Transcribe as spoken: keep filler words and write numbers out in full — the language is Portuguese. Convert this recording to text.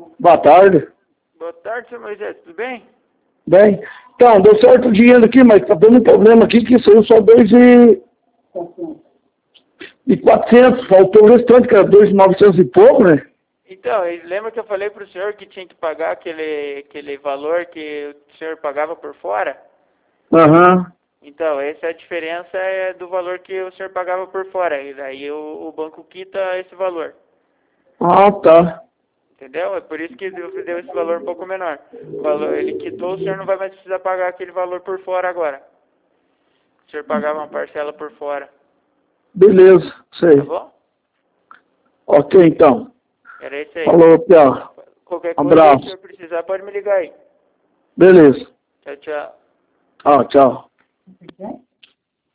Boa tarde. Boa tarde, senhor Moisés, tudo bem? Bem, então, deu certo o dinheiro aqui, mas tá dando um problema aqui que saiu só dois e... e quatrocentos, faltou o restante, que era dois e novecentos e pouco, né? Então, e lembra que eu falei para o senhor que tinha que pagar aquele, aquele valor que o senhor pagava por fora? Aham. Então, essa é a diferença é do valor que o senhor pagava por fora. E daí o, o banco quita esse valor. Ah, tá. Entendeu? É por isso que deu, deu esse valor um pouco menor. O valor, ele quitou, o senhor não vai mais precisar pagar aquele valor por fora agora. O senhor pagava uma parcela por fora. Beleza, sei. Tá bom? Ok, então. Era isso aí. Falou, Piá. Qualquer coisa aí, se o Abraço. senhor precisar, pode me ligar aí. Beleza. Tchau, tchau. Ah, tchau.